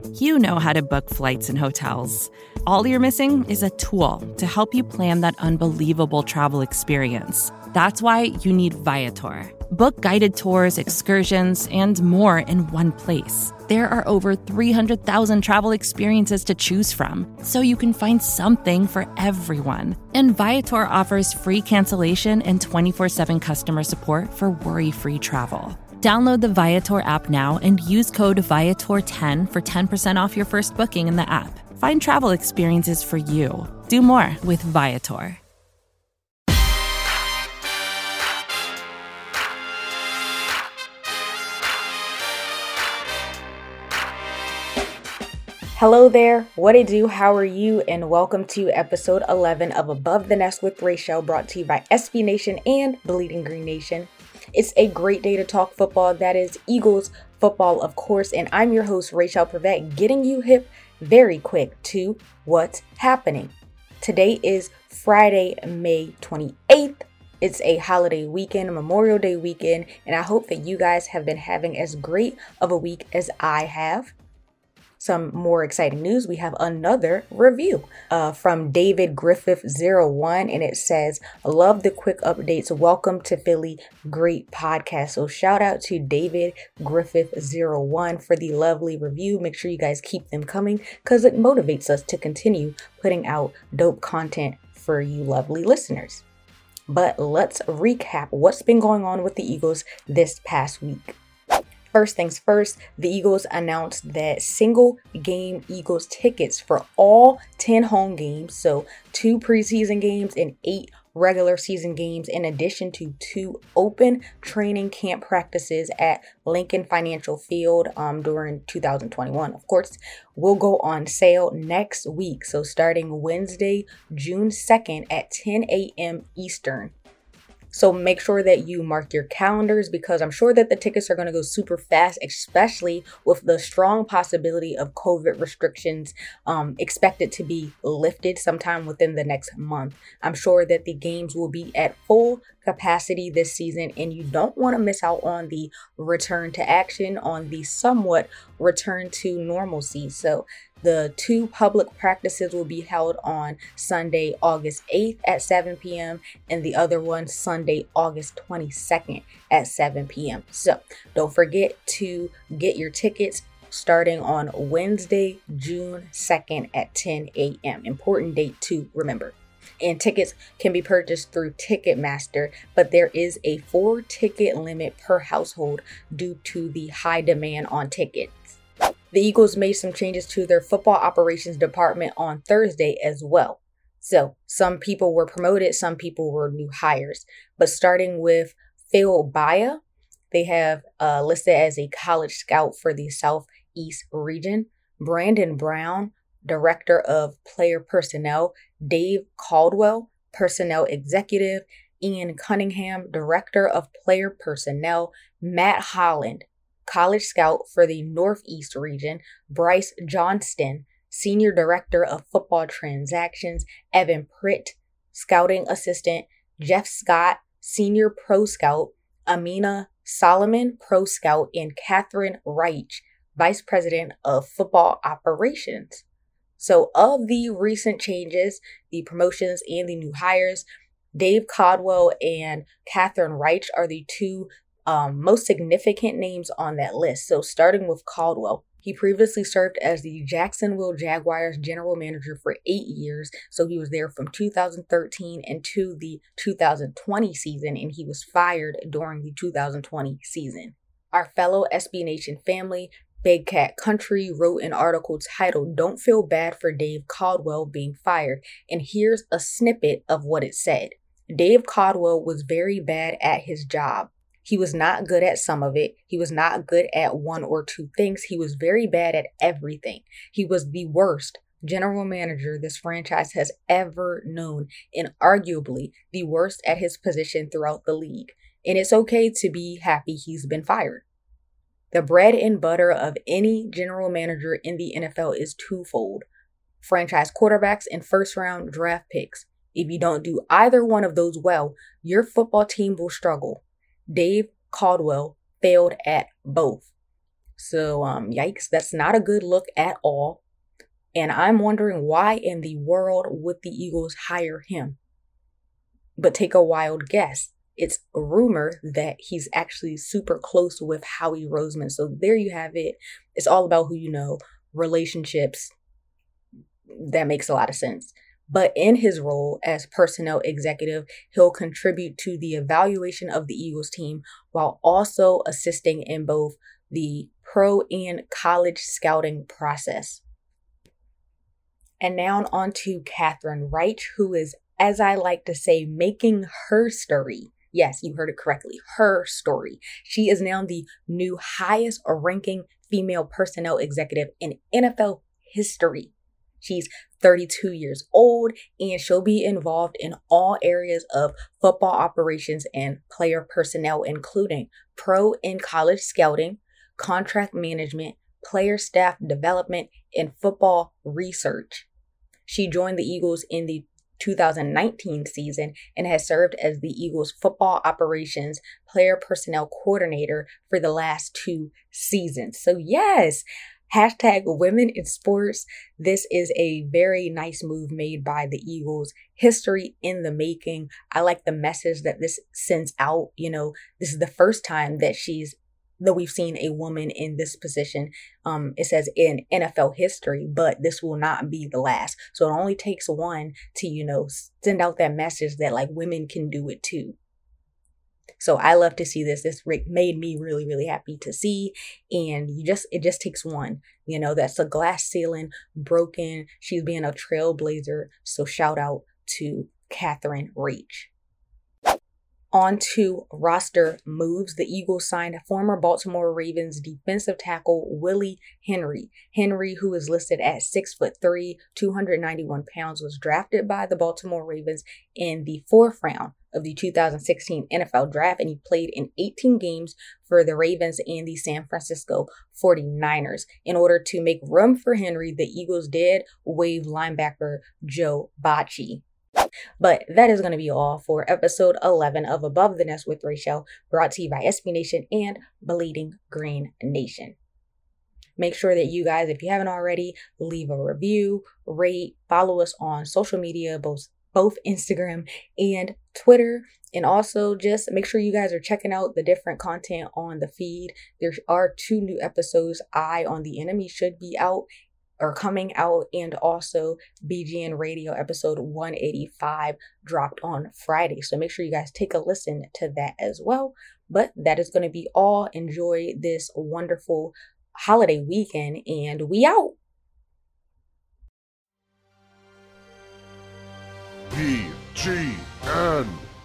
You know how to book flights and hotels. All you're missing is a tool to help you plan that unbelievable travel experience. That's why you need Viator. Book guided tours, excursions, and more in one place. There are over 300,000 travel experiences to choose from, so you can find something for everyone. And Viator offers free cancellation and 24/7 customer support for worry-free travel. Download the Viator app now and use code Viator10 for 10% off your first booking in the app. Find travel experiences for you. Do more with Viator. Hello there, what it do, how are you, and welcome to episode 11 of Above the Nest with Rachel, brought to you by SB Nation and Bleeding Green Nation. It's a great day to talk football, that is Eagles football, of course, and I'm your host, Rachel Prevet, getting you hip very quick to what's happening. Today is Friday, May 28th. It's a holiday weekend, a Memorial Day weekend, and I hope that you guys have been having as great of a week as I have. Some more exciting news. We have another review from David Griffith01, and it says, "Love the quick updates. Welcome to Philly. Great podcast." So shout out to David Griffith01 for the lovely review. Make sure you guys keep them coming because it motivates us to continue putting out dope content for you lovely listeners. But let's recap what's been going on with the Eagles this past week. First things first, the Eagles announced that single game Eagles tickets for all 10 home games, so 2 preseason games and 8 regular season games, in addition to 2 open training camp practices at Lincoln Financial Field during 2021, of course, will go on sale next week. So starting Wednesday, June 2nd at 10 a.m. Eastern. So make sure that you mark your calendars because I'm sure that the tickets are going to go super fast, especially with the strong possibility of COVID restrictions expected to be lifted sometime within the next month. I'm sure that the games will be at full capacity this season, and you don't want to miss out on the return to action, on the somewhat return to normalcy. So the 2 public practices will be held on Sunday, August 8th at 7 p.m. and the other one Sunday, August 22nd at 7 p.m. So don't forget to get your tickets starting on Wednesday, June 2nd at 10 a.m. Important date to remember. And tickets can be purchased through Ticketmaster, but there is a 4-ticket limit per household due to the high demand on tickets. The Eagles made some changes to their football operations department on Thursday as well. So some people were promoted, some people were new hires. But starting with Phil Baya, they have listed as a college scout for the Southeast region. Brandon Brown, Director of Player Personnel. Dave Caldwell, Personnel Executive. Ian Cunningham, Director of Player Personnel. Matt Holland, College Scout for the Northeast region. Bryce Johnston, Senior Director of Football Transactions. Evan Pritt, Scouting Assistant. Jeff Scott, Senior Pro Scout. Amina Solomon, Pro Scout. And Catherine Reich, Vice President of Football Operations. So of the recent changes, the promotions and the new hires, Dave Caldwell and Catherine Reich are the 2 most significant names on that list. So starting with Caldwell, he previously served as the Jacksonville Jaguars general manager for 8 years. So he was there from 2013 into the 2020 season, and he was fired during the 2020 season. Our fellow SB Nation family, Big Cat Country, wrote an article titled "Don't Feel Bad for Dave Caldwell Being Fired," and here's a snippet of what it said. Dave Caldwell was very bad at his job. He was not good at some of it. He was not good at 1 or 2 things. He was very bad at everything. He was the worst general manager this franchise has ever known, and arguably the worst at his position throughout the league. And it's okay to be happy he's been fired. The bread and butter of any general manager in the NFL is twofold: franchise quarterbacks and first-round draft picks. If you don't do either one of those well, your football team will struggle. Dave Caldwell failed at both. So, yikes, that's not a good look at all. And I'm wondering why in the world would the Eagles hire him? But take a wild guess. It's a rumor that he's actually super close with Howie Roseman. So there you have it. It's all about who you know, relationships. That makes a lot of sense. But in his role as personnel executive, he'll contribute to the evaluation of the Eagles team while also assisting in both the pro and college scouting process. And now on to Catherine Reich, who is, as I like to say, making her story. Yes, you heard it correctly, her story. She is now the new highest ranking female personnel executive in NFL history. She's 32 years old and she'll be involved in all areas of football operations and player personnel, including pro and college scouting, contract management, player staff development, and football research. She joined the Eagles in the 2019 season and has served as the Eagles football operations player personnel coordinator for the last 2 seasons. So yes, hashtag women in sports. This is a very nice move made by the Eagles. History in the making. I like the message that this sends out. You know, this is the first time that we've seen a woman in this position. It says in NFL history, but this will not be the last. So it only takes one to, send out that message that like women can do it too. So I love to see this. This made me really, really happy to see. And it just takes one, that's a glass ceiling broken. She's being a trailblazer. So shout out to Catherine Reich. On to roster moves. The Eagles signed former Baltimore Ravens defensive tackle Willie Henry. Henry, who is listed at 6'3", 291 pounds, was drafted by the Baltimore Ravens in the 4th round of the 2016 NFL Draft, and he played in 18 games for the Ravens and the San Francisco 49ers. In order to make room for Henry, the Eagles did waive linebacker Joe Bachie. But that is going to be all for episode 11 of Above the Nest with Rachel, brought to you by SB Nation and Bleeding Green Nation. Make sure that you guys, if you haven't already, leave a review, rate, follow us on social media, both Instagram and Twitter. And also just make sure you guys are checking out the different content on the feed. There are 2 new episodes. Eye on the Enemy should be out or coming out, and also BGN Radio episode 185 dropped on Friday. So make sure you guys take a listen to that as well. But that is going to be all. Enjoy this wonderful holiday weekend, and we out. BGN